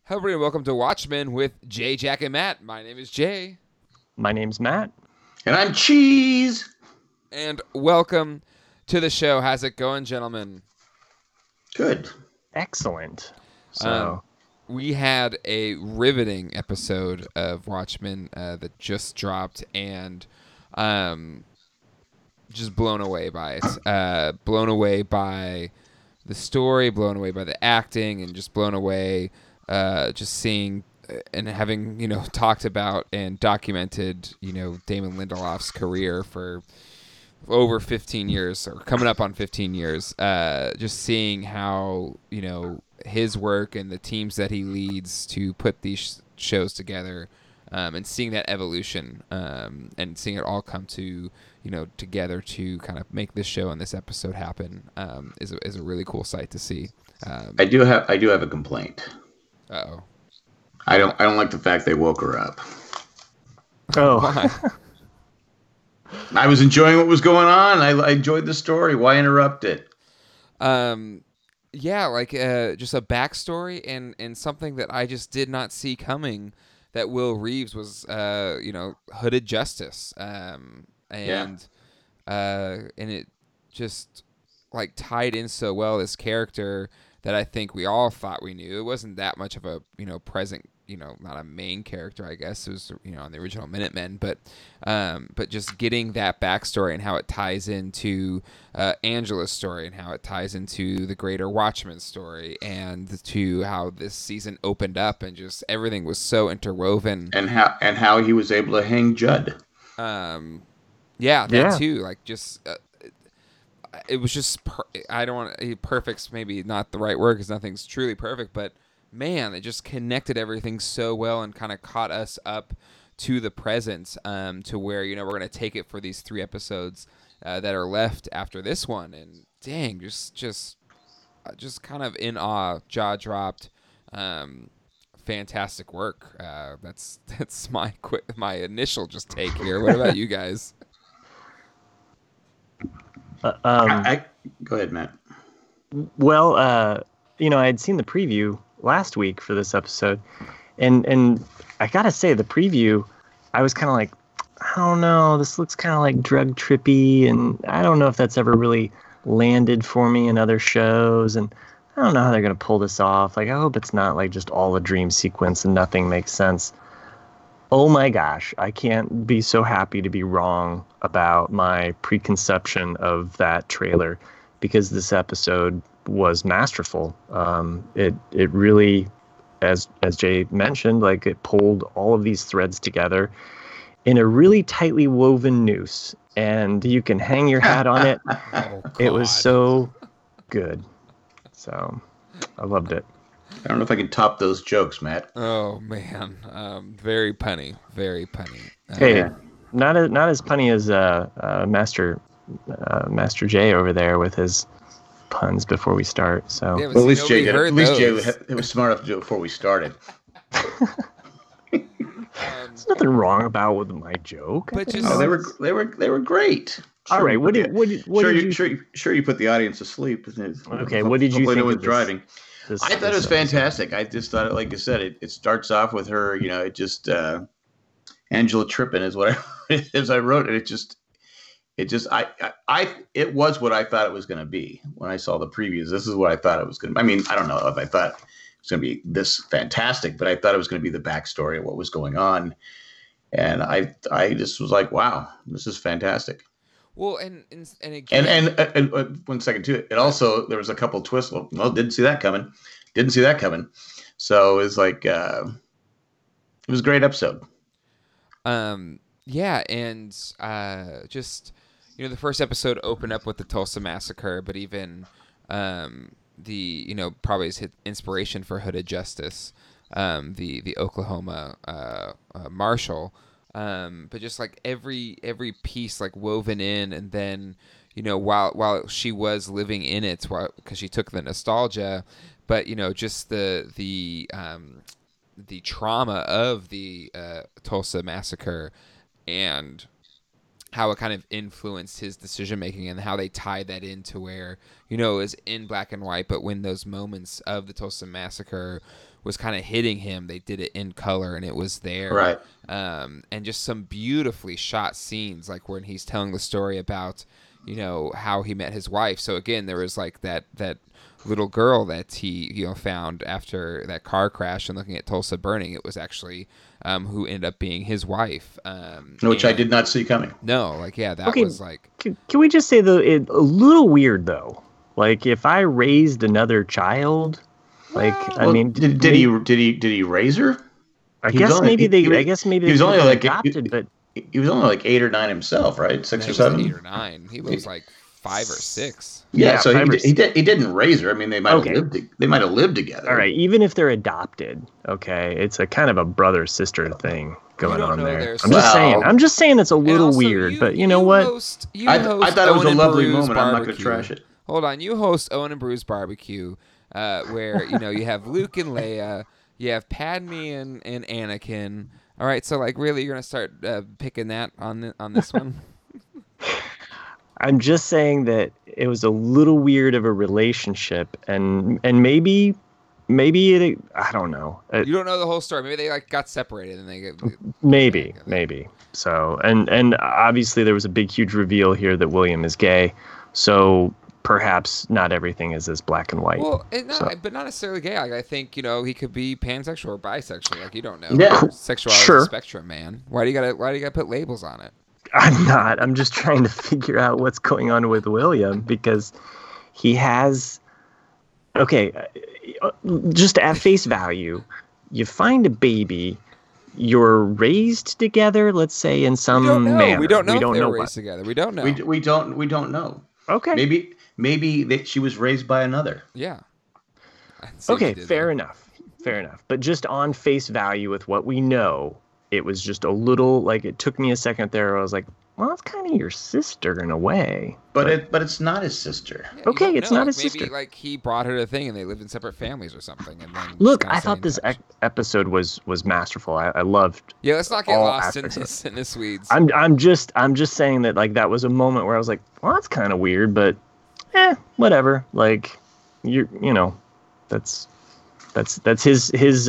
Hello, everybody, and welcome to Watchmen with Jay, Jack, and Matt. My name is Jay. My name's Matt. And I'm Cheese. And welcome to the show. How's it going, gentlemen? Good. Excellent. So, We had a riveting episode of Watchmen that just dropped, and just blown away by it. Blown away by the story, blown away by the acting, and just blown away just seeing and having, talked about and documented, Damon Lindelof's career for over 15 years or coming up on 15 years. Just seeing how, his work and the teams that he leads to put these shows together, and seeing that evolution, and seeing it all come to, together to kind of make this show and this episode happen, is a really cool sight to see. I do have a complaint. Uh-oh. I don't like the fact they woke her up. oh, Why? I was enjoying what was going on. I enjoyed the story. Why interrupt it? Yeah, like just a backstory and something that I just did not see coming. That Will Reeves was, hooded justice, and it just like tied in so well, this character that I think we all thought we knew. It wasn't that much of a present, not a main character, I guess. It was on the original Minutemen, but just getting that backstory and how it ties into Angela's story and how it ties into the greater Watchmen story and to how this season opened up and just everything was so interwoven. And how he was able to hang Judd. That too. Like just. It was just, I don't want perfect's maybe not the right word because nothing's truly perfect, but man, it just connected everything so well and kind of caught us up to the present, to where, we're going to take it for these 3 episodes that are left after this one. And dang, just kind of in awe, jaw dropped, fantastic work. That's my initial just take here. What about you guys? Go ahead, Matt. well, I had seen the preview last week for this episode, and I gotta say, the preview, I was kind of like, I don't know, this looks kind of like drug trippy, and I don't know if that's ever really landed for me in other shows, and I don't know how they're gonna pull this off. Like, I hope it's not like just all a dream sequence and nothing makes sense. Oh my gosh, I can't be so happy to be wrong about my preconception of that trailer, because this episode was masterful. It really, as Jay mentioned, like, it pulled all of these threads together in a really tightly woven noose, and you can hang your hat on it. Oh, It was God. so good. So I loved it. I don't know if I can top those jokes, Matt. Oh man, very punny, very punny. Hey, Yeah. not as punny as Master Jay over there with his puns before we start. So Yeah, but Well, at see, least Jay nobody did it. heard At least those. Jay was smart enough to do it before we started. there's nothing wrong about with my joke. But I think just- Oh, it's- they were great. all right. What did you? Sure, you put the audience to sleep. Okay, what did you Hopefully think no of one's driving. this I thought it was episode? fantastic. I just thought, like I said, it starts off with her, it just Angela tripping is what I wrote, and it was what I thought it was going to be when I saw the previews. This is what I thought it was going to be. I mean, I don't know if I thought it was going to be this fantastic, but I thought it was going to be the backstory of what was going on, and I just was like, wow, this is fantastic. Well, and again, And 1 second too. It also, there was a couple twists. Well, didn't see that coming. So it was like it was a great episode. yeah, and just the first episode opened up with the Tulsa massacre, but even the probably his inspiration for Hooded Justice, the Oklahoma marshal. But just like every piece like woven in, and then while she was living in it, because she took the nostalgia, but just the trauma of the Tulsa massacre and how it kind of influenced his decision making, and how they tied that into where it was in black and white, but when those moments of the Tulsa massacre was kind of hitting him, they did it in color and it was there. Right. And just some beautifully shot scenes, like when he's telling the story about, how he met his wife. So again, there was like that little girl that he found after that car crash and looking at Tulsa burning. It was actually who ended up being his wife, Which I did not see coming. No, that was like. Can we just say though, a little weird though? Like if I raised another child, like I mean, did he raise her? I guess maybe they was only like adopted, but he was only like 8 or 9 himself, right? 6 or 7. 8 or 9. He was like 5 or 6. Yeah, so he didn't raise her. I mean, they might have lived together. All right, even if they're adopted, okay, it's a kind of a brother sister thing going on there. I'm just saying it's a little weird, but you know what? I thought it was a lovely moment. I'm not going to trash it. Hold on, you host Owen and Brews Barbecue, where you have Luke and Leia, you have Padme and Anakin. All right, so like really, you're gonna start picking that on this one. I'm just saying that it was a little weird of a relationship, and maybe it. I don't know. You don't know the whole story. Maybe they like got separated and they get. Maybe. So and obviously there was a big huge reveal here that William is gay. So perhaps not everything is as black and white. Well, but not necessarily gay. Like, I think he could be pansexual or bisexual. Like you don't know. Yeah, sexuality is a spectrum, man. Why do you gotta put labels on it? I'm not. I'm just trying to figure out what's going on with William because he has. Okay, just at face value, you find a baby. You're raised together. Let's say in some manner. We don't know if they were raised together. We don't know. We don't know. Okay. Maybe she was raised by another. Yeah. Okay, fair enough. But just on face value with what we know, it was just a little like it took me a second there. I was like, well, it's kind of your sister in a way. But it's not his sister. Yeah, okay, it's not his maybe, sister. Like he brought her to the thing and they lived in separate families or something. And then look, I thought this episode was masterful. I loved. Yeah, let's not get lost in this weeds. I'm just saying that like that was a moment where I was like, well, that's kind of weird, but whatever. Like that's his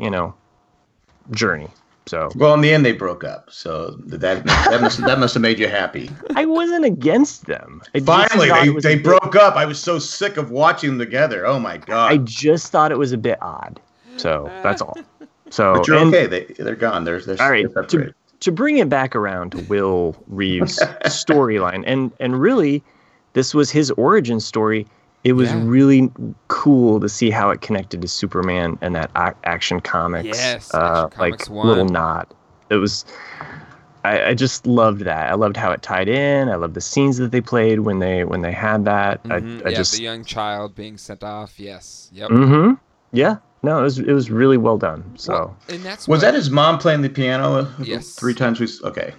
journey. So well, in the end, they broke up. So that must have made you happy. I wasn't against them. Finally, they broke up. I was so sick of watching them together. Oh my god! I just thought it was a bit odd. So that's all. So but you're okay. They're gone. They're all right. To bring it back around to Will Reeves' storyline, and really, this was his origin story. It was really cool to see how it connected to Superman and that Action Comics, yes, Action Comics 1. little nod. It was, I just loved that. I loved how it tied in. I loved the scenes that they played when they had that. Mm-hmm. I just the young child being sent off. Yes. Yep. Mm-hmm. Yeah. No, it was really well done. So, and that's was that his mom playing the piano? Yes. 3 times. Okay.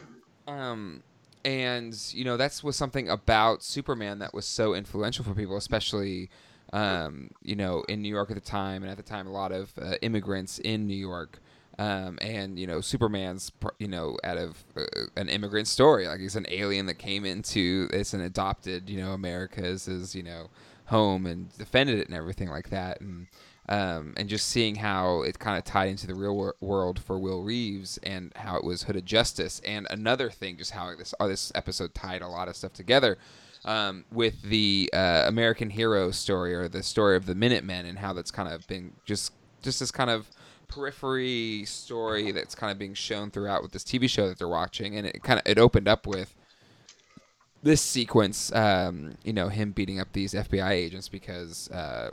And that's was something about Superman that was so influential for people, especially in New York at the time, and at the time a lot of immigrants in New York. And Superman's out of an immigrant story. Like he's an alien that came into it's an adopted America as his home and defended it and everything like that. And just seeing how it kind of tied into the real world for Will Reeves and how it was Hood of Justice. And another thing, just how this episode tied a lot of stuff together with the American Hero story, or the story of the Minutemen, and how that's kind of been just this kind of periphery story that's kind of being shown throughout with this TV show that they're watching. And it opened up with this sequence, him beating up these FBI agents because,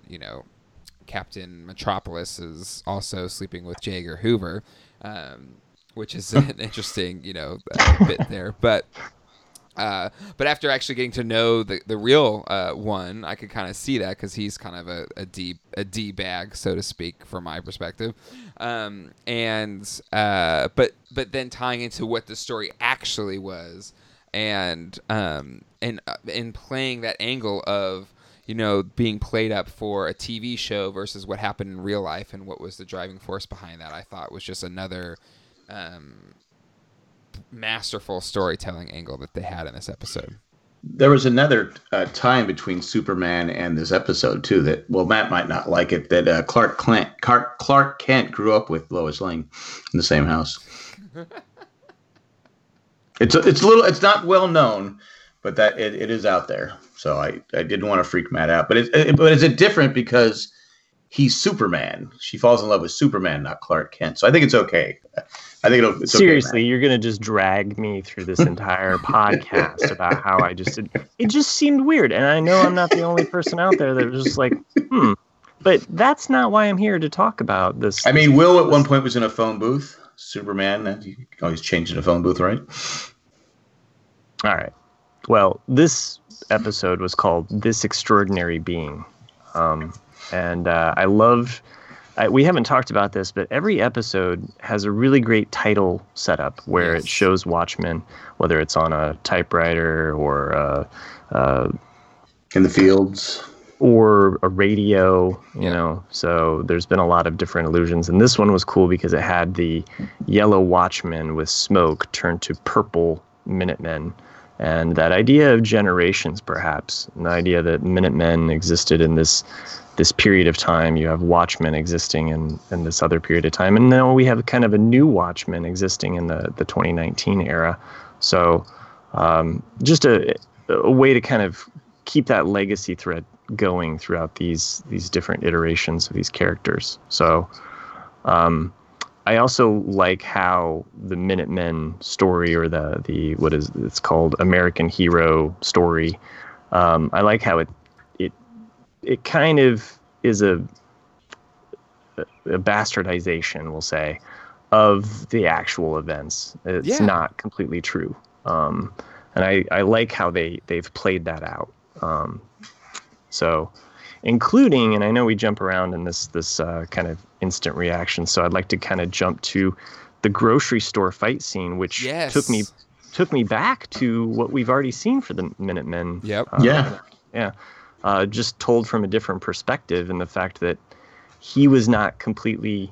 Captain Metropolis is also sleeping with J. Edgar Hoover, which is an interesting, bit there. But after actually getting to know the real one, I could kind of see that because he's kind of a D bag, so to speak, from my perspective. But then tying into what the story actually was, and playing that angle of being played up for a TV show versus what happened in real life and what was the driving force behind that, I thought was just another masterful storytelling angle that they had in this episode. there was another time between Superman and this episode too. That Matt might not like it. That Clark Kent grew up with Lois Lane in the same house. It's it's not well known, but that it is out there. So I didn't want to freak Matt out. But is it different because he's Superman? She falls in love with Superman, not Clark Kent. So I think it's okay. I think it's seriously, okay, you're gonna just drag me through this entire podcast about how it just seemed weird, and I know I'm not the only person out there that was just like, but that's not why I'm here to talk about this. I mean, Will at one point was in a phone booth. Superman, you can always change in a phone booth, right? All right. Well, this episode was called "This Extraordinary Being," and I love. We haven't talked about this, but every episode has a really great title setup where it shows Watchmen, whether it's on a typewriter or in the fields or a radio, you know. So there's been a lot of different illusions, and this one was cool because it had the yellow Watchmen with smoke turned to purple Minutemen, and that idea of generations, perhaps, and the idea that Minutemen existed in this period of time. You have Watchmen existing in this other period of time. And now we have kind of a new Watchmen existing in the 2019 era. So just a way to kind of keep that legacy thread going throughout these different iterations of these characters. So I also like how the Minutemen story, or the what is it's called, American Hero story. I like how it kind of is a bastardization, we'll say, of the actual events. It's not completely true. And I like how they've played that out. So including, and I know we jump around in this kind of instant reaction, so I'd like to kind of jump to the grocery store fight scene, which took me back to what we've already seen for the Minutemen. Yep. Yeah. Just told from a different perspective, and the fact that he was not completely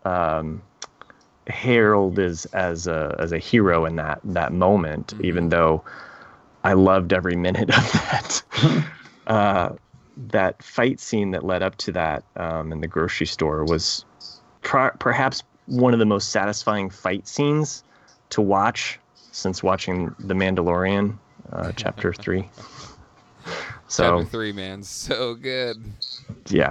heralded as a hero in that moment, even though I loved every minute of that. That fight scene that led up to that in the grocery store was perhaps one of the most satisfying fight scenes to watch since watching The Mandalorian, Chapter 3. So, Chapter 3, man, so good. Yeah.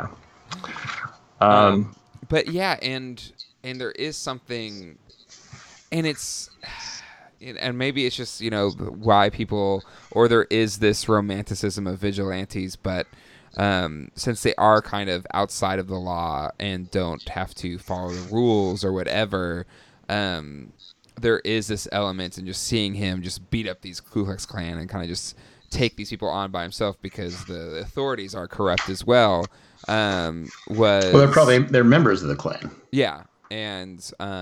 But yeah, and there is something, and it's, and maybe it's just, why people, or there is this romanticism of vigilantes, but since they are kind of outside of the law and don't have to follow the rules or whatever, there is this element in just seeing him just beat up these Ku Klux Klan and kind of just take these people on by himself because the authorities are corrupt as well. They're members of the Klan. Yeah, and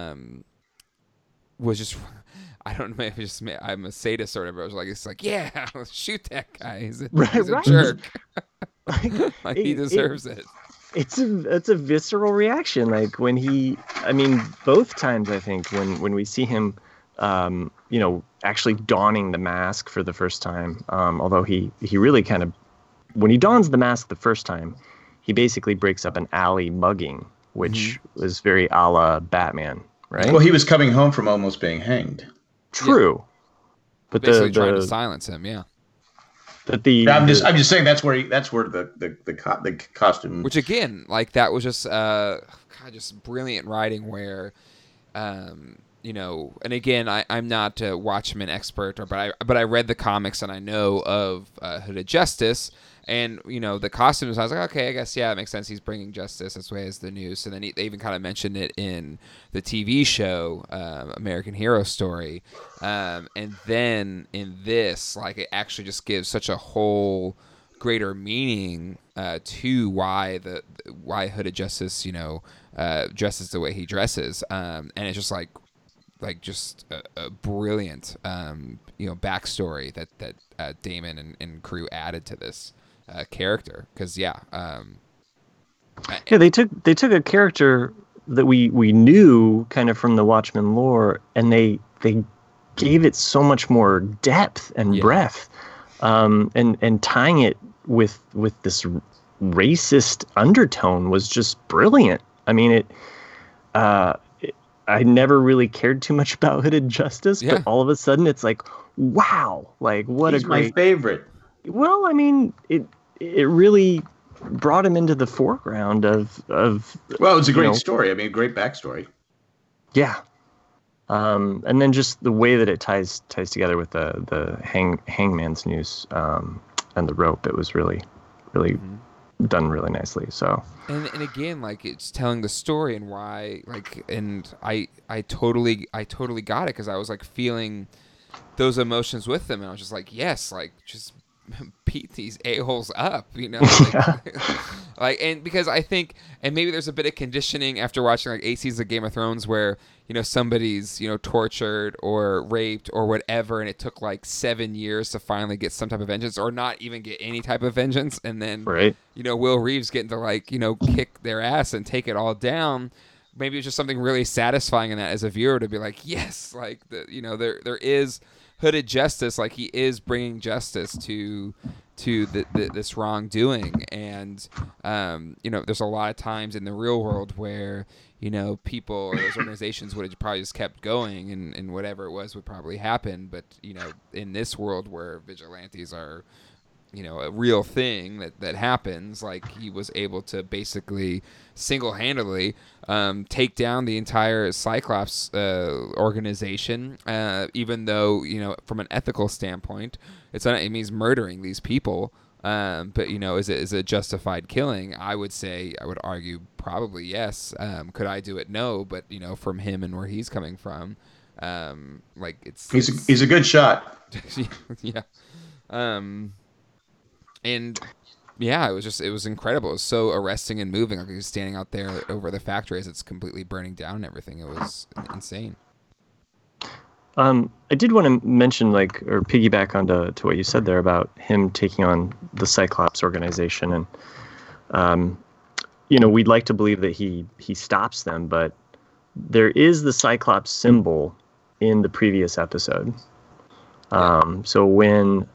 was just, I don't know, maybe just I'm a sadist sort of. I was like, it's like, yeah, shoot that guy. He's a jerk. Like he deserves it. It's a visceral reaction. Like when both times I think when we see him, actually donning the mask for the first time. Although he really kind of, when he dons the mask the first time, he basically breaks up an alley mugging, which was very a la Batman, right? Well, he was coming home from almost being hanged. True, but basically trying to silence him. Yeah. But I'm just saying that's where the costume. Which again, like that was just just brilliant writing where. And again, I'm not a Watchmen expert, but I read the comics and I know of Hooded Justice, and the costumes. I was like, okay, I guess it makes sense. He's bringing justice. That's way as the news. And then they even kind of mentioned it in the TV show American Hero Story, and then in this, like it actually just gives such a whole greater meaning to why Hooded Justice dresses the way he dresses, and it's just like just a brilliant backstory that Damon and crew added to this character, because they took a character that we knew kind of from the Watchmen lore, and they gave it so much more depth and breadth. and tying it with this racist undertone was just brilliant. I mean, I never really cared too much about Hooded Justice, Yeah. but all of a sudden it's like, wow, like what He's a my great. favorite. Well, I mean, it really brought him into the foreground of Well, it's a great know, story. I mean, great backstory. yeah. And then just the way that it ties together with the hangman's noose and the rope, it was really done really nicely. So And again, like it's telling the story and why, like, and I totally got it because I was like feeling those emotions with them, and I was just like, yes, like just beat these a-holes up, you know, like, like, and because I think, and maybe there's a bit of conditioning after watching like 8 seasons of Game of Thrones where, you know, somebody's, you know, tortured or raped or whatever, and it took like 7 years to finally get some type of vengeance or not even get any type of vengeance, and then right. you know, Will Reeves getting to like, you know, kick their ass and take it all down. Maybe it's just something really satisfying in that as a viewer to be like, yes, like you know, there is Hooded Justice, like he is bringing justice to this wrongdoing, and you know, there's a lot of times in the real world where, you know, people or those organizations would have probably just kept going, and whatever it was would probably happen, but you know, in this world where vigilantes are, you know, a real thing that happens, like he was able to basically single-handedly take down the entire Cyclops organization, even though, you know, from an ethical standpoint, it means murdering these people, but you know, is it justified killing? I would argue probably yes. Could I do it? No, but you know, from him and where he's coming from, like He's a good shot. yeah. And yeah, it was incredible. It was so arresting and moving. Like he was standing out there over the factory as it's completely burning down and everything. It was insane. I did want to mention, like, or piggyback onto what you said there about him taking on the Cyclops organization, and you know, we'd like to believe that he stops them, but there is the Cyclops symbol in the previous episode. So when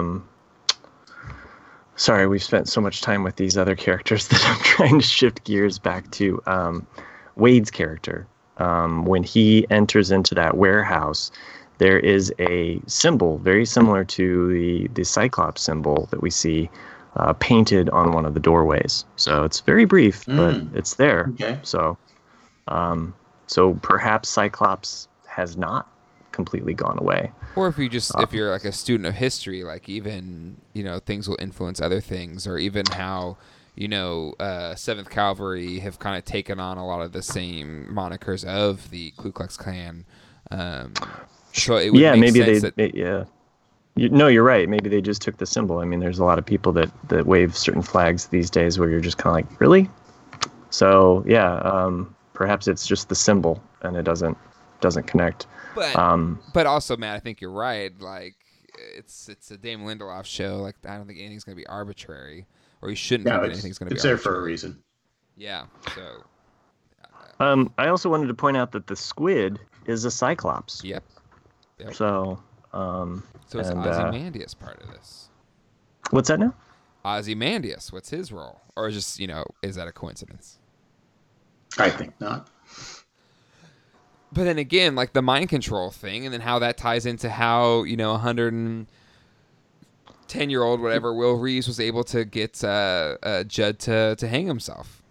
sorry, we've spent so much time with these other characters that I'm trying to shift gears back to Wade's character. When he enters into that warehouse, there is a symbol very similar to the Cyclops symbol that we see painted on one of the doorways. So it's very brief, but it's there. Okay. So, so perhaps Cyclops has not completely gone away. Or if you're like a student of history, like even, you know, things will influence other things, or even how, you know, 7th Cavalry have kind of taken on a lot of the same monikers of the Ku Klux Klan. So it would make maybe sense No, you're right. Maybe they just took the symbol. I mean, there's a lot of people that wave certain flags these days where you're just kind of like, really? So yeah, perhaps it's just the symbol and it doesn't connect. But also, Matt, I think you're right. Like, it's a Damon Lindelof show. Like, I don't think anything's going to be arbitrary, or you shouldn't think that anything's going to be arbitrary. It's there arbitrary. for a reason. Yeah. So. I also wanted to point out that the squid is a Cyclops. Yep. So. So is Ozymandias part of this? What's that now? Ozymandias, what's his role? Or just, you know, is that a coincidence? I think not. But then again, like the mind control thing, and then how that ties into how, you know, 110-year-old whatever Will Reeves was able to get Judd to hang himself.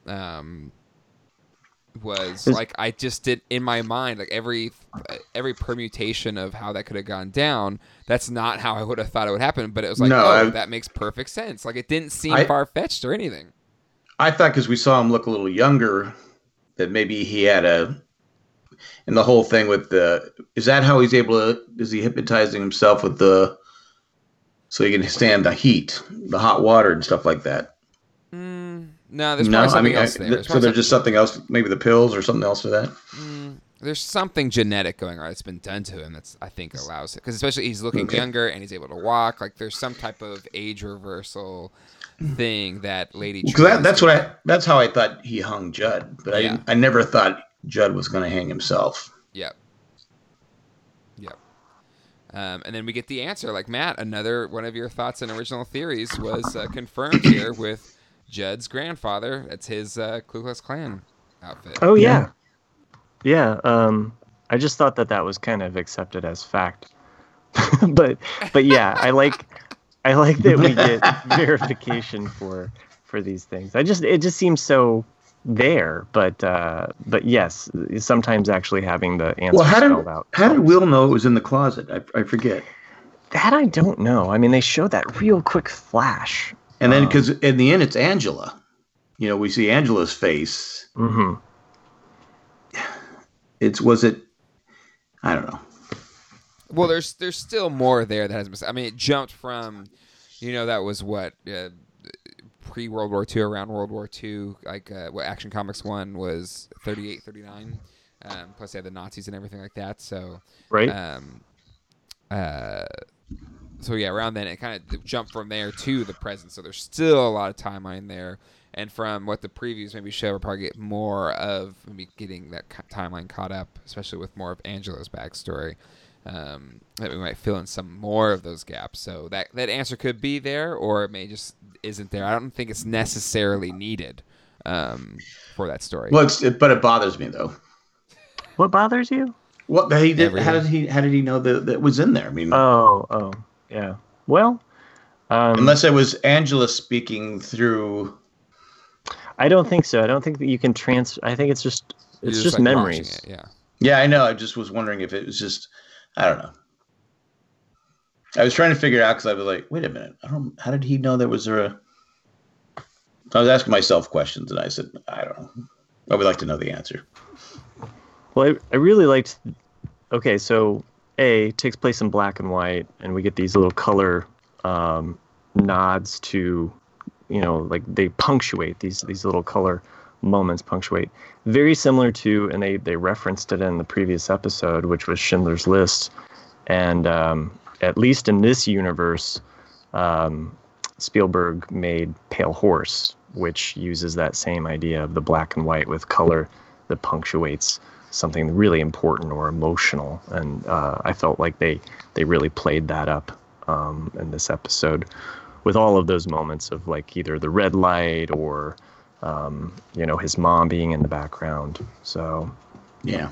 Like, I just did in my mind, like every permutation of how that could have gone down. That's not how I would have thought it would happen, but it was like, that makes perfect sense. Like, it didn't seem far-fetched or anything. I thought because we saw him look a little younger that maybe he had and the whole thing with is that how he's able to, is he hypnotizing himself with so he can stand the heat, the hot water and stuff like that? No, there's probably something else there. So there's just something else, maybe the pills or something else for that? There's something genetic going on that's been done to him that's, I think, allows it. Because especially he's looking younger and he's able to walk. Like, there's some type of age reversal thing that Lady Because that's how I thought he hung Judd. But I never thought Judd was going to hang himself. Yep. And then we get the answer. Like, Matt, another one of your thoughts and original theories was confirmed here with Judd's grandfather. It's his Ku Klux Klan outfit. Oh, yeah. Yeah. I just thought that was kind of accepted as fact. but yeah, I like that we get verification for these things. It just seems so there, but yes, sometimes actually having the answer spelled out. How did Will know it was in the closet? I forget. That I don't know. I mean, they showed that real quick flash. And then, because in the end, it's Angela. You know, we see Angela's face. Mm-hmm. I don't know. Well, there's still more there that has been. I mean, it jumped from, that was what pre-World War II, around World War II. Like what Action Comics 1 was 38, 39. Plus they had the Nazis and everything like that. So right. So yeah, around then it kind of jumped from there to the present. So there's still a lot of timeline there. And from what the previews maybe show, we'll probably get more of maybe getting that timeline caught up, especially with more of Angela's backstory. That we might fill in some more of those gaps. So that answer could be there, or it may just isn't there. I don't think it's necessarily needed for that story. Well, but it bothers me though. What bothers you? What he did? How did he know that it was in there? I mean, oh, yeah. Well, unless it was Angela speaking through. I don't think so. I don't think that you can transfer. I think it's just like memories. Yeah. Yeah, I know. I just was wondering if it was just. I don't know. I was trying to figure it out because I was like, wait a minute. How did he know there was a. I was asking myself questions, and I said, I don't know. I would like to know the answer. Well, I really liked. Okay, so it takes place in black and white, and we get these little color nods to, like they punctuate these little color moments punctuate. Very similar to, and they referenced it in the previous episode, which was Schindler's List, and at least in this universe, Spielberg made Pale Horse, which uses that same idea of the black and white with color that punctuates something really important or emotional. And I felt like they really played that up in this episode with all of those moments of like either the red light or, his mom being in the background. So, yeah.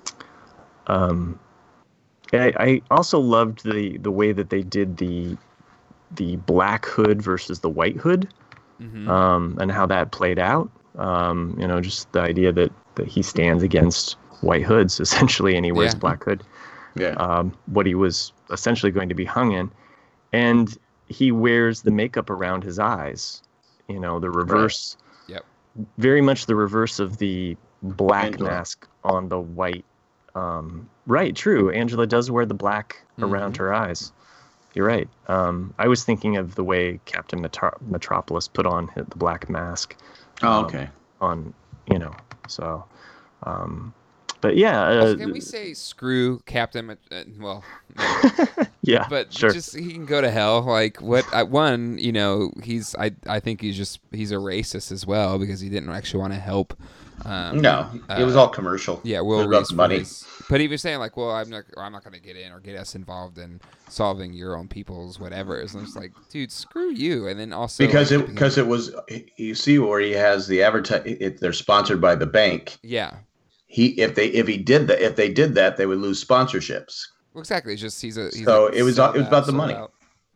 I also loved the way that they did the black hood versus the white hood, and how that played out. Just the idea that he stands against white hoods essentially, and he wears black hood. Yeah. What he was essentially going to be hung in, and he wears the makeup around his eyes. The reverse. Right. Yep. Very much the reverse of the black Angela. mask on the white. Right, true. Angela does wear the black around her eyes. You're right. I was thinking of the way Captain Metropolis put on the black mask. Oh, okay. So. But yeah. Can we say screw Captain? Well, yeah, but sure. Just he can go to hell. Like what? One, he's. I think he's a racist as well because he didn't actually want to help. No, it was all commercial. Yeah, Will Reese money. But he was saying like, well, I'm not going to get in or get us involved in solving your own people's whatever. And I'm just like, dude, screw you. And then also because it was, you see where he has the they're sponsored by the bank. Yeah. If they did that, they would lose sponsorships. Well, exactly. It's just it was about the money. Out.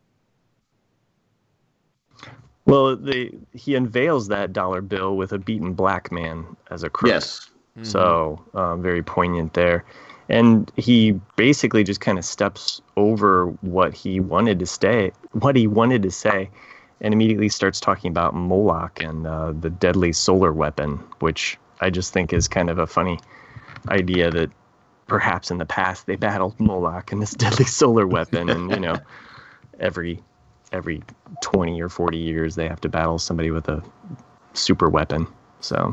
Well, he unveils that dollar bill with a beaten black man as a crook. Yes. Mm-hmm. So very poignant there. And he basically just kind of steps over what he wanted to say, and immediately starts talking about Moloch and the deadly solar weapon, which I just think is kind of a funny idea that perhaps in the past they battled Moloch and this deadly solar weapon, and every 20 or 40 years they have to battle somebody with a super weapon. So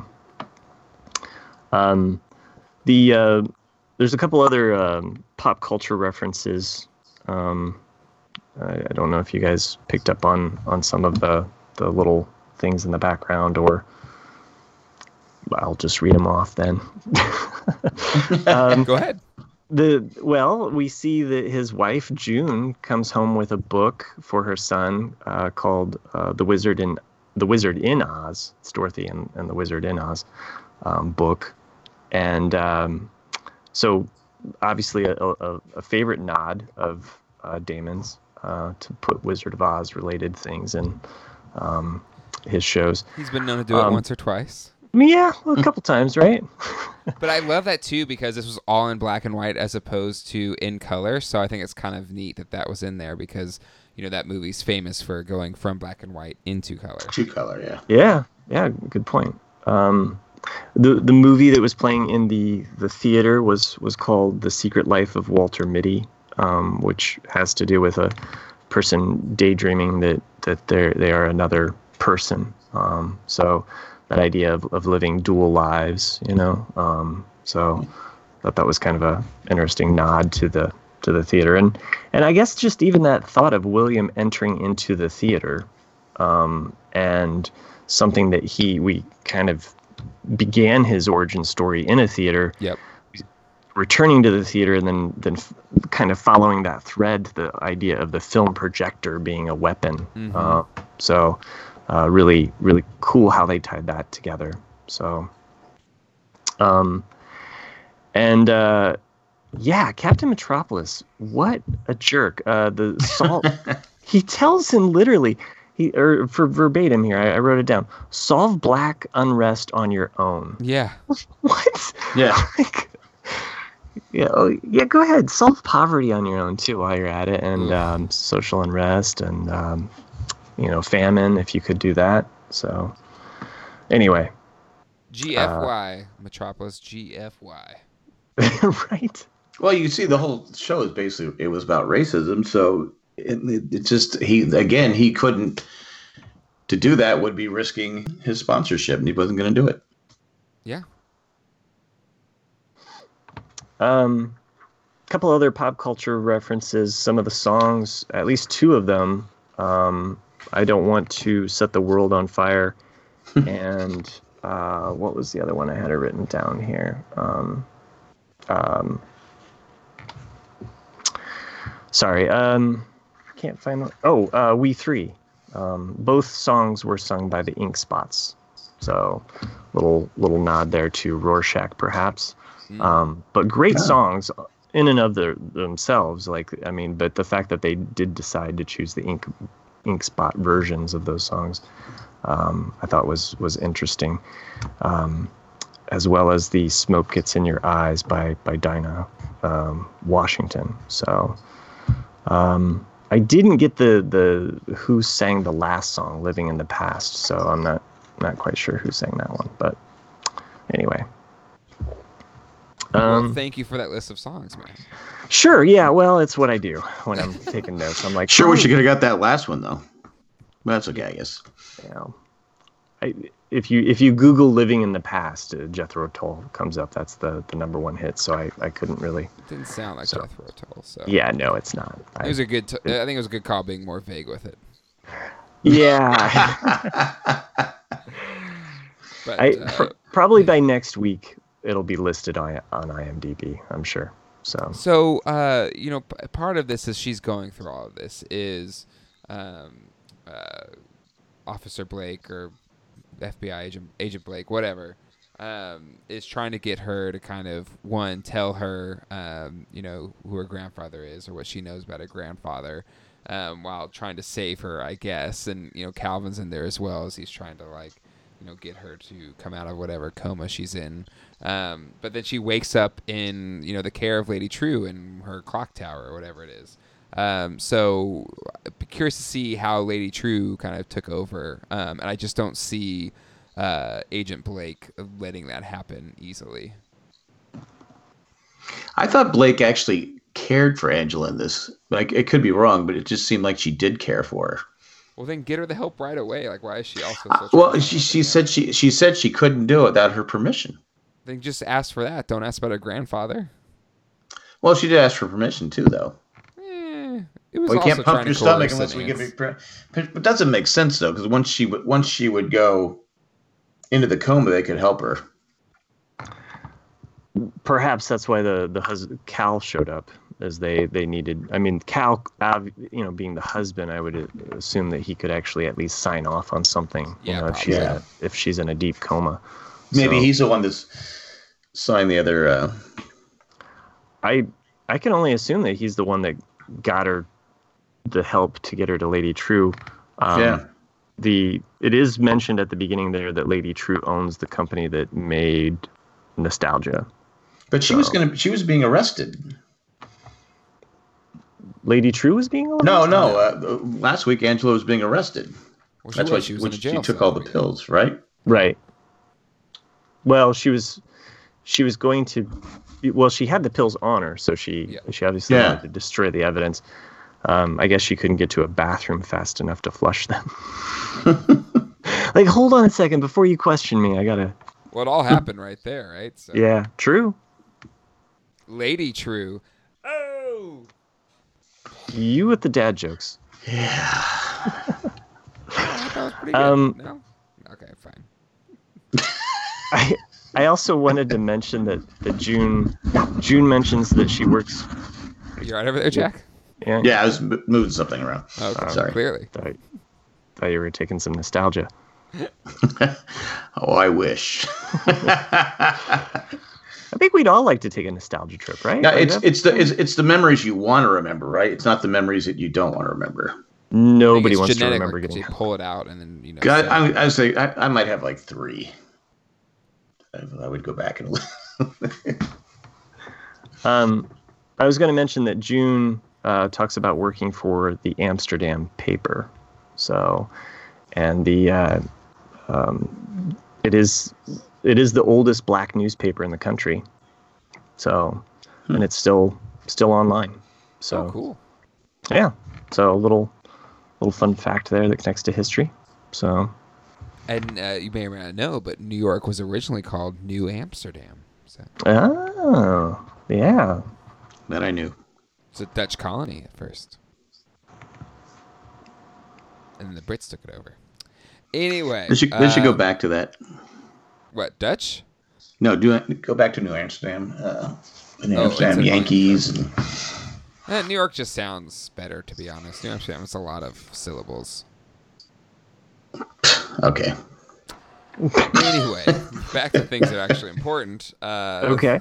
there's a couple other pop culture references. I don't know if you guys picked up on some of the little things in the background, or I'll just read them off then. Go ahead. We see that his wife June comes home with a book for her son called "The Wizard in Oz." It's Dorothy and the Wizard in Oz book, and so obviously a favorite nod of Damon's to put Wizard of Oz related things in his shows. He's been known to do it once or twice. Yeah, a couple times, right? But I love that too because this was all in black and white as opposed to in color. So I think it's kind of neat that was in there because that movie's famous for going from black and white into color. To color, yeah. Yeah, good point. The movie that was playing in the theater was called The Secret Life of Walter Mitty, which has to do with a person daydreaming that they are another person. So that idea of living dual lives, so I thought that was kind of a interesting nod to the theater, and I guess just even that thought of William entering into the theater, and something that we kind of began his origin story in a theater. Yep. Returning to the theater and then kind of following that thread, the idea of the film projector being a weapon. Mm-hmm. So really, really cool how they tied that together. So, Captain Metropolis, what a jerk. The salt, he tells him literally, for verbatim here, I wrote it down, solve black unrest on your own. Yeah. What? Yeah. Yeah, go ahead. Solve poverty on your own, too, while you're at it, and social unrest and, famine, if you could do that. So, anyway. GFY, Metropolis, GFY. Right. Well, you see, the whole show is basically, it was about racism, so it just, he couldn't, to do that would be risking his sponsorship, and he wasn't going to do it. Yeah. Couple other pop culture references. Some of the songs, at least two of them, I Don't Want to Set the World on Fire, and what was the other one? I had it written down here. Sorry, can't find it. Oh, We Three. Both songs were sung by the Ink Spots, so little nod there to Rorschach, perhaps. But great songs in and of themselves. But the fact that they did decide to choose the ink spot versions of those songs, I thought was interesting. As well as the Smoke Gets in Your Eyes by Dinah Washington. So I didn't get the who sang the last song, Living in the Past. So I'm not quite sure who sang that one. But anyway. Well, thank you for that list of songs, man. Sure, yeah. Well, it's what I do when I'm taking notes. I'm like, sure, wish you could have got that last one though. But that's okay, I guess. If you Google "Living in the Past," Jethro Tull comes up. That's the number one hit. So I couldn't really. It didn't sound like Jethro Tull. So yeah, no, it's not. It was a good. I think it was a good call being more vague with it. Yeah. But probably by next week it'll be listed on IMDb, I'm sure. So part of this is she's going through all of this is Officer Blake or FBI agent Blake, whatever, is trying to get her to kind of tell her who her grandfather is or what she knows about her grandfather, while trying to save her, I guess. And Calvin's in there as well as he's trying to get her to come out of whatever coma she's in. But then she wakes up in, the care of Lady True in her clock tower or whatever it is. So I'd be curious to see how Lady True kind of took over. And I just don't see Agent Blake letting that happen easily. I thought Blake actually cared for Angela in this, but it could be wrong, but it just seemed like she did care for her. Well, then get her the help right away. Like, why is she also such well, she said she couldn't do it without her permission. Then just ask for that. Don't ask about her grandfather. Well, she did ask for permission too, though. It was we also can't pump your stomach unless we give it. But it doesn't make sense though, because once she would go into the coma, they could help her. perhaps that's why Cal showed up, as they needed. I mean, Cal, being the husband, I would assume that he could actually at least sign off on something. Yeah, if she's in a deep coma. Maybe So, he's the one that's signed the other. I can only assume that he's the one that got her the help to get her to Lady True. Yeah. It is mentioned at the beginning there that Lady True owns the company that made Nostalgia. But she was being arrested. Lady True was being arrested? No. Last week, Angela was being arrested. Well, That's why she was in a she jail took cell. all the pills, right? Right. Well, she was going to. Well, she had the pills on her, so she obviously wanted to destroy the evidence. I guess she couldn't get to a bathroom fast enough to flush them. Like, hold on a second before you question me. I gotta. Well, it all happened right there, right? So, Yeah, true. Lady True. Oh. You with the dad jokes. Yeah. I thought it was pretty good. No. Okay, fine. I also wanted to mention that June mentions that she works. You all right over there, Jack? Yeah, I was moving something around. Okay, Sorry. Clearly. Thought you were taking some nostalgia. Oh, I wish. I think we'd all like to take a nostalgia trip, right? Yeah, it's the memories you want to remember, right? It's not the memories that you don't want to remember. Nobody wants to genetic, remember like, getting. you pull it out and then God, I say I might have like 3. I would go back and. I was going to mention that June talks about working for the Amsterdam paper, so, and it is the oldest black newspaper in the country, so, and it's still online. So cool. Yeah, so a little fun fact there that connects to history. So. And you may or may not know, but New York was originally called New Amsterdam. So. Oh, yeah. That I knew. It's a Dutch colony at first. And then the Brits took it over. Anyway. They should go back to that. What, Dutch? No, go back to New Amsterdam. The Amsterdam Yankees. New York just sounds better, to be honest. New Amsterdam has a lot of syllables. Okay. Anyway, back to things that are actually important. Okay.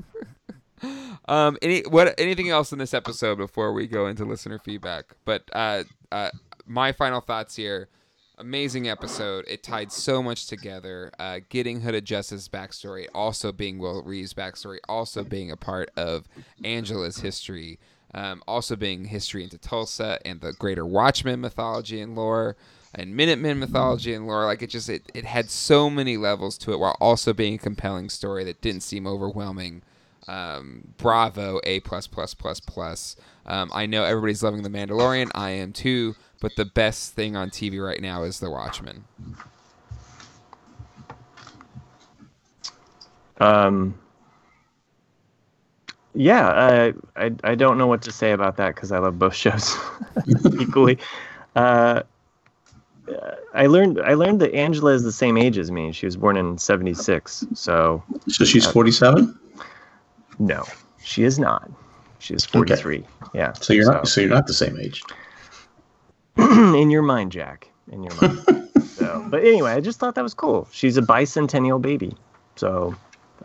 Anything else in this episode before we go into listener feedback? But my final thoughts here. Amazing episode. It tied so much together. Getting Hooded Justice's backstory, also being Will Reeve's backstory, also being a part of Angela's history, also being history into Tulsa and the greater Watchmen mythology and lore, and Minutemen mythology and lore. Like, it had so many levels to it, while also being a compelling story that didn't seem overwhelming. Bravo, A++++. I know everybody's loving The Mandalorian. I am too. But the best thing on TV right now is The Watchmen. Yeah, I don't know what to say about that because I love both shows equally. I learned that Angela is the same age as me. She was born in 1976, so she's 47? No, she is not. She is 43. Okay. Yeah. So you're not the same age. In your mind, Jack. In your mind. But anyway, I just thought that was cool. She's a bicentennial baby. So,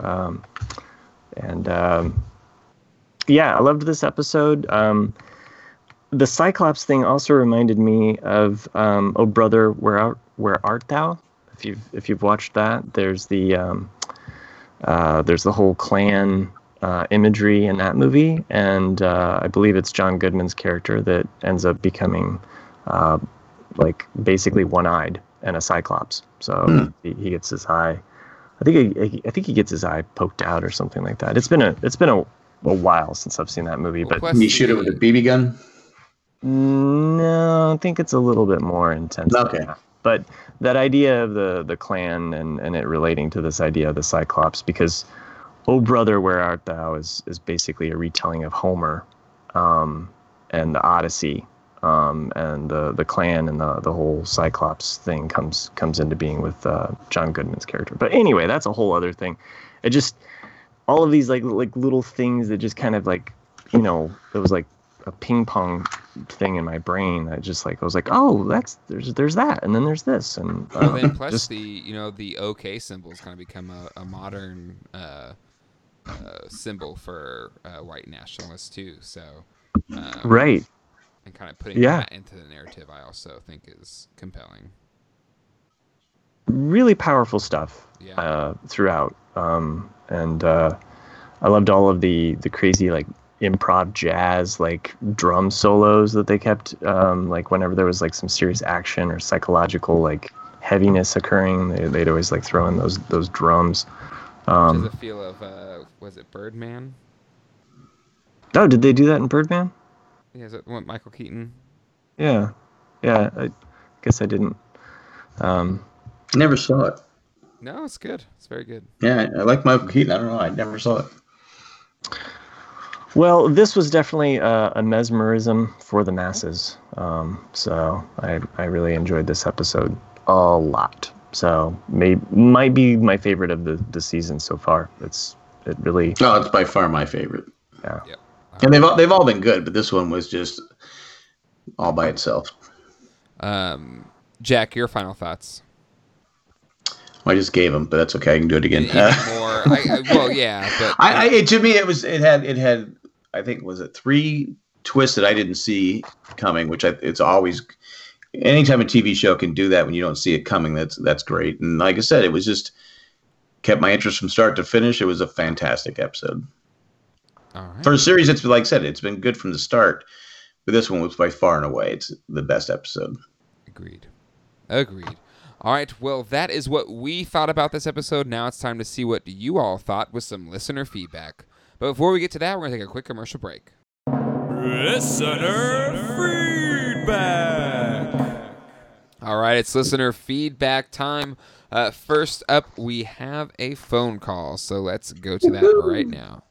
yeah, I loved this episode. The Cyclops thing also reminded me of "Oh Brother, Where Art Thou?" If you've watched that, there's the whole Klan imagery in that movie, and I believe it's John Goodman's character that ends up becoming like basically one-eyed and a Cyclops. So he gets his eye. I think he gets his eye poked out or something like that. It's been a while since I've seen that movie. But can you shoot it with a BB gun? No, I think it's a little bit more intense. Okay. But that idea of the Klan and it relating to this idea of the Cyclops, because "Oh Brother, Where Art Thou" is basically a retelling of Homer and the Odyssey, and the Klan and the whole Cyclops thing comes into being with John Goodman's character. But anyway, that's a whole other thing. It just all of these like little things that just kind of like, it was like a ping pong thing in my brain. I was like, oh, there's that, and then there's this, and then plus the OK symbol has kind of become a modern symbol for white nationalists too. So right, and kind of putting that into the narrative, I also think is compelling. Really powerful stuff throughout, and I loved all of the crazy like improv jazz like drum solos that they kept like whenever there was like some serious action or psychological like heaviness occurring, they'd always like throw in those drums. Does it feel of was it Birdman? Oh, did they do that in Birdman? Yeah, is it what, Michael Keaton? Yeah, I guess I didn't. Never saw it. No, it's good. It's very good. Yeah, I like Michael Keaton. I don't know. I never saw it. Well, this was definitely a mesmerism for the masses. So I really enjoyed this episode a lot. So might be my favorite of the season so far. It's by far my favorite. Yeah. Yep. And they've all been good, but this one was just all by itself. Jack, your final thoughts? Well, I just gave them, but that's okay. I can do it again. More. Well, yeah, but to me, it had. I think was it 3 twists that I didn't see coming, which it's always. Anytime a TV show can do that when you don't see it coming, that's great. And like I said, it was just kept my interest from start to finish. It was a fantastic episode. All right. For a series, it's like I said, it's been good from the start, but this one was by far and away it's the best episode. Agreed. All right, well, that is what we thought about this episode. Now it's time to see what you all thought with some listener feedback. But before we get to that, we're going to take a quick commercial break. Listener feedback. All right, it's listener feedback time. First up, we have a phone call, so let's go to that right now.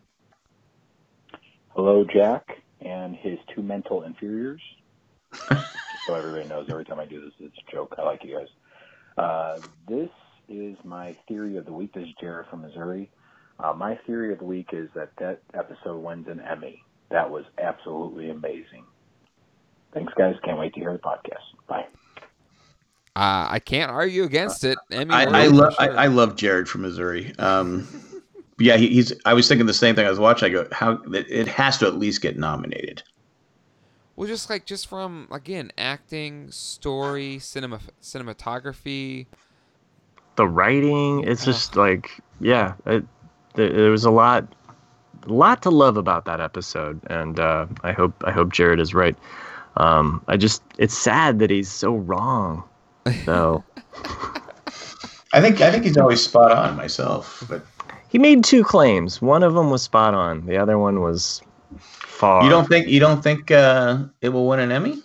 Hello, Jack and his 2 mental inferiors. Just so everybody knows, every time I do this, it's a joke. I like you guys. This is my theory of the week. This is Jared from Missouri. My theory of the week is that episode wins an Emmy. That was absolutely amazing. Thanks, guys. Can't wait to hear the podcast. Bye. I can't argue against it. Emmy I love Jared from Missouri. Yeah, I was thinking the same thing. I was watching. I go, how it has to at least get nominated. Well, just from again acting, story, cinematography, the writing. It's just like there was a lot to love about that episode, and I hope Jared is right. It's sad that he's so wrong. So I think he's always spot on myself, but he made 2 claims. One of them was spot on. The other one was far. You don't think it will win an Emmy?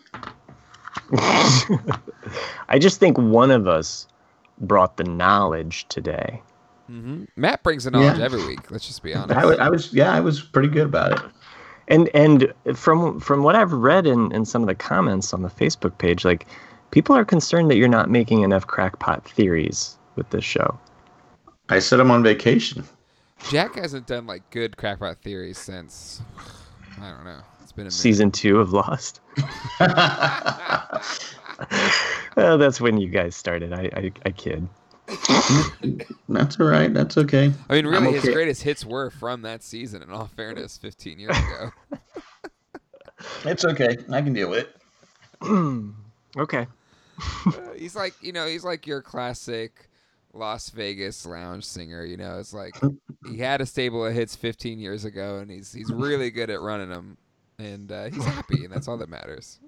I just think one of us brought the knowledge today. Mm-hmm. Matt brings the knowledge every week. Let's just be honest. I was pretty good about it. And from what I've read in some of the comments on the Facebook page, like people are concerned that you're not making enough crackpot theories with this show. I said I'm on vacation. Jack hasn't done like good crackpot theories since I don't know. It's been a minute. Season 2 of Lost. That's when you guys started. I kid. That's all right. That's okay. I mean, really, his greatest hits were from that season. In all fairness, 15 years ago. It's okay. I can deal with it. Okay. He's like your classic Las Vegas lounge singer. You know, it's like he had a stable of hits 15 years ago, and he's really good at running them, and he's happy, and that's all that matters.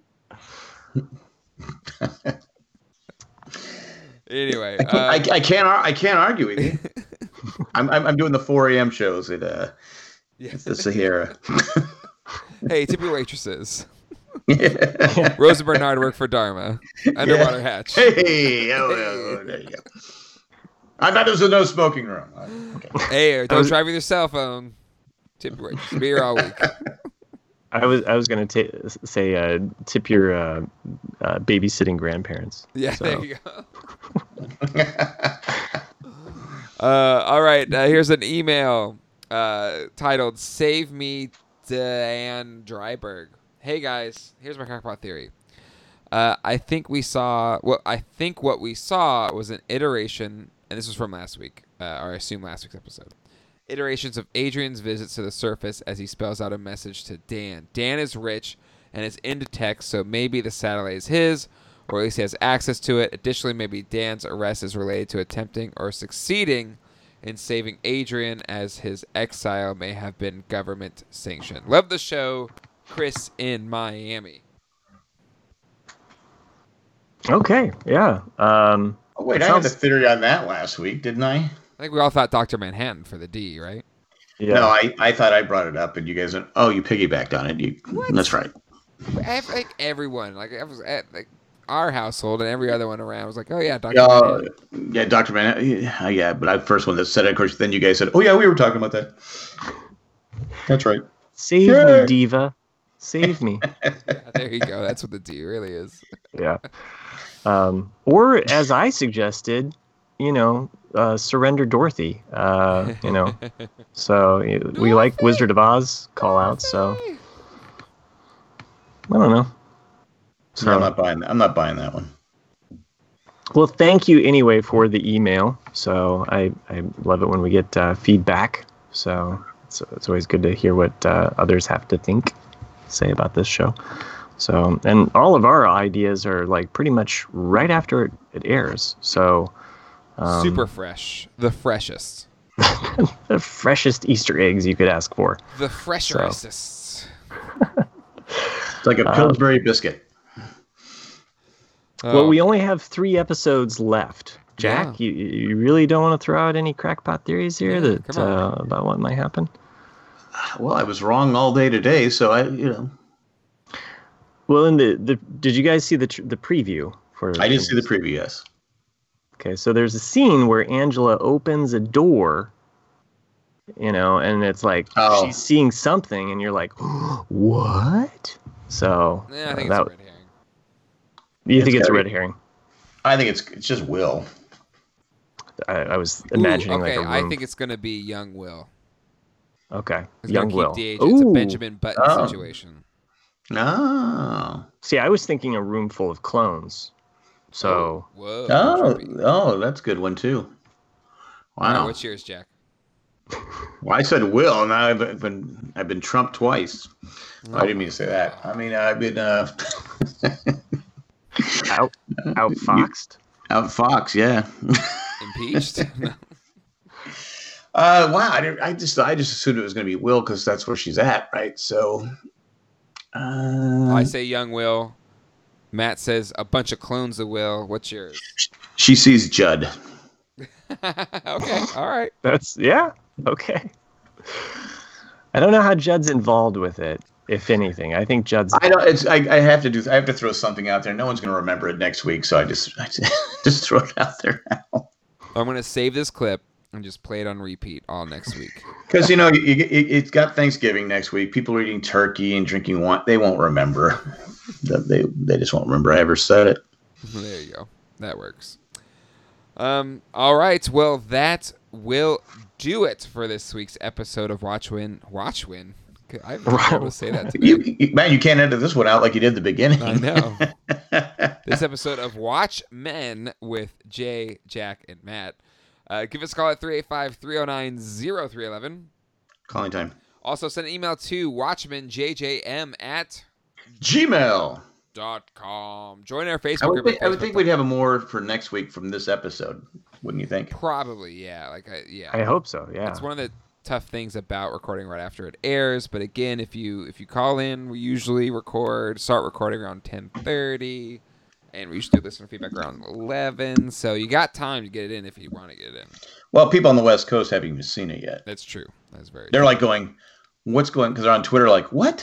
Anyway, I can't argue with you. I'm doing the 4 a.m. shows at the Sahara. Hey, tip your waitresses. Rosa Bernard worked for Dharma. Underwater Hatch. Hey, there you go. I thought this was a no smoking room. Okay. Hey, don't drive with your cell phone. Tip your waitresses. Be here all week. I was gonna say tip your babysitting grandparents. Yeah, so. There you go. All right, here's an email titled "Save Me, Dan Dryberg." Hey guys, here's my crackpot theory. I think what we saw was an iteration, and this was from last week, or I assume last week's episode. Iterations of Adrian's visits to the surface as he spells out a message to Dan. Dan is rich and is into tech, so maybe the satellite is his, or at least he has access to it. Additionally, maybe Dan's arrest is related to attempting or succeeding in saving Adrian, as his exile may have been government sanctioned. Love the show, Chris in Miami. Okay, yeah. Oh, wait, I had a theory on that last week, didn't I? I think we all thought Dr. Manhattan for the D, right? Yeah. No, I thought I brought it up, and you guys went, "Oh, you piggybacked on it." That's right. Like everyone, like I was at like our household and every other one around was like, "Oh yeah, Dr. Manhattan." Yeah, Dr. Manhattan. Yeah, but I first one that said it. Of course, then you guys said, "Oh yeah, we were talking about that." That's right. Save me, diva. Save me. Yeah, there you go. That's what the D really is. Yeah. Or as I suggested, surrender Dorothy. So we like Wizard of Oz call outs. So I don't know. So No, I'm not buying that one. well, thank you anyway for the email. So I love it when we get feedback. So it's always good to hear what others have to say about this show. So, and all of our ideas are like pretty much right after it airs. So Super fresh. The freshest. the freshest Easter eggs you could ask for. The freshest. It's like a Pillsbury biscuit. Oh. Well, we only have 3 episodes left. Jack, you really don't want to throw out any crackpot theories here about what might happen? Well, I was wrong all day today, so Well, in did you guys see the preview for? I did see the preview. Yes. Okay, so there's a scene where Angela opens a door, and it's like she's seeing something, and you're like, what? So I think it's a red herring. You think it's a red herring? I think it's just Will. I was imagining like a room. I think it's gonna be young Will. Okay, He's young keep Will. the age. It's a Benjamin Button situation. No. See, I was thinking a room full of clones. So. Oh, that's a good one too. Wow. All right, what's yours, Jack? Well, I said Will, and now I've been trumped twice. I didn't mean to say that. I mean, I've been outfoxed. Outfoxed, yeah. Impeached. Wow. I just assumed it was going to be Will because that's where she's at, right? So. I say young Will. Matt says a bunch of clones of Will. What's yours? She sees Judd. Okay, all right. Okay. I don't know how Judd's involved with it, if anything. I think Judd's. I know I have to throw something out there. No one's going to remember it next week, so I just throw it out there now. I'm going to save this clip and just play it on repeat all next week. Because it's got Thanksgiving next week. People are eating turkey and drinking wine. They won't remember. They just won't remember I ever said it. There you go. That works. All right. Well, that will do it for this week's episode of Watchwin. I've been able to say that today. Man, you can't edit this one out like you did at the beginning. I know. This episode of Watchmen with Jay, Jack, and Matt. Give us a call at 385-309-0311. Calling time. Also, send an email to watchmanjjm@gmail.com. Join our Facebook group. I would think we'd have more for next week from this episode, wouldn't you think? Probably, yeah. I hope so, yeah. It's one of the tough things about recording right after it airs. But again, if you call in, we usually start recording around 10:30. And we usually do listener feedback around 11. So you got time to get it in if you want to get it in. Well, people on the West Coast haven't even seen it yet. That's true. That's very They're true. like going, what's going on? Because they're on Twitter like, what?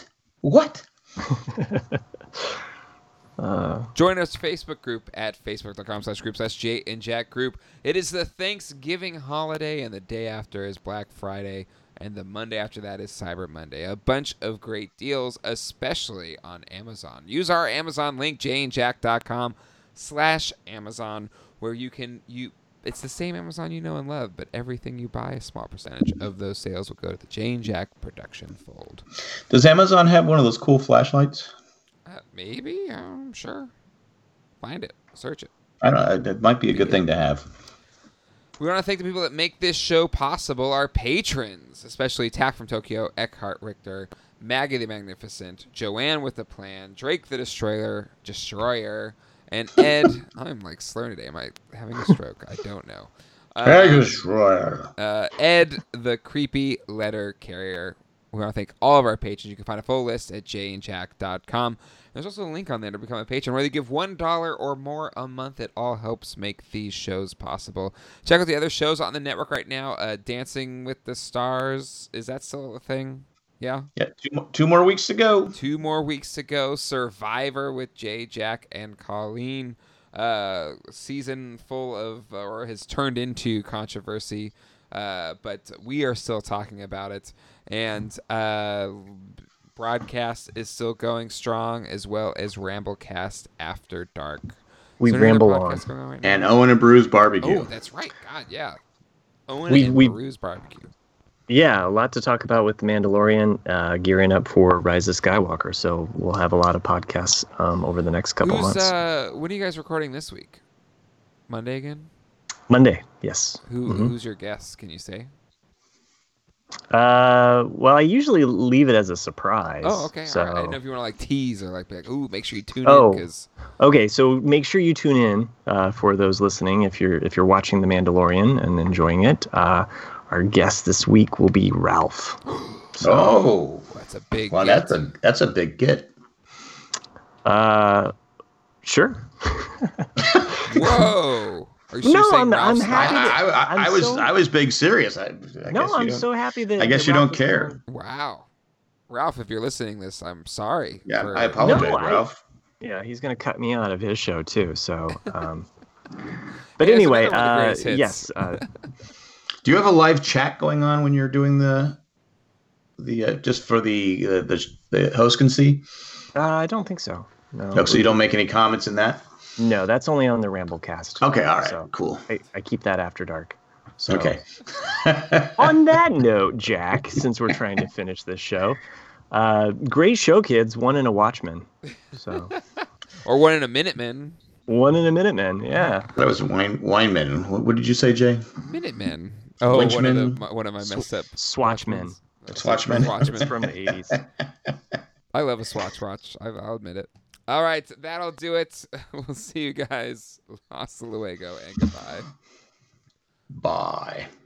Join us Facebook group at facebook.com/group/Jay and Jack group. It is the Thanksgiving holiday, and the day after is Black Friday, and the Monday after that is Cyber Monday. A bunch of great deals, especially on Amazon. Use our Amazon link, jayandjack.com/Amazon, where you It's the same Amazon you know and love, but everything you buy, a small percentage of those sales will go to the Jane Jack production fold. Does Amazon have one of those cool flashlights? Maybe. I'm sure. Find it. Search it. I don't know. It might be a good thing to have. We want to thank the people that make this show possible, our patrons, especially Tack from Tokyo, Eckhart Richter, Maggie the Magnificent, Joanne with the Plan, Drake the Destroyer, and Ed. I'm like slurring today. Am I having a stroke? I don't know. Ed the Creepy Letter Carrier. We want to thank all of our patrons. You can find a full list at janejack.com. There's also a link on there to become a patron. Whether you give $1 or more a month, it all helps make these shows possible. Check out the other shows on the network right now. Dancing with the Stars. Is that still a thing? Yeah? Yeah, two more weeks to go. 2 more weeks to go. Survivor with Jay, Jack, and Colleen. Season full of, or has turned into controversy. But we are still talking about it. And broadcast is still going strong, as well as Ramblecast After Dark. We ramble on. Right and Owen and Brews Barbecue. Oh, that's right. God, yeah. Owen and Brews Barbecue. Yeah, a lot to talk about with The Mandalorian, gearing up for Rise of Skywalker. So we'll have a lot of podcasts over the next couple months. When are you guys recording this week? Monday again? Monday, yes. Who's your guest, can you say? Well, I usually leave it as a surprise. Oh, okay. So... All right. I didn't know if you want to like tease or like, ooh, make sure you tune in. Cause... Okay. So make sure you tune in for those listening. If you're watching The Mandalorian and enjoying it, our guest this week will be Ralph. So, that's a big. Well, get. that's a big get. Sure. Whoa. I'm happy. I was being serious. I'm so happy that. I guess you don't care. Wow, Ralph, if you're listening to this, I'm sorry. Yeah, I apologize, Ralph. Yeah, he's gonna cut me out of his show too. So, but anyway, yes. Do you have a live chat going on when you're doing the just for the host can see? I don't think so. No. Oh, so you don't make any comments in that? No, that's only on the Ramblecast. Okay, all right, so cool. I keep that after dark. So, okay. On that note, Jack, since we're trying to finish this show, great show, kids. 1 in a Watchmen. So. Or 1 in a Minutemen. 1 in a Minutemen, yeah. That was Wineman. What did you say, Jay? Minutemen. Oh, one of my messed up. Swatchmen. Swatchmen. It's from the 80s. I love a Swatch watch. I'll admit it. All right, that'll do it. We'll see you guys. Hasta luego and goodbye. Bye.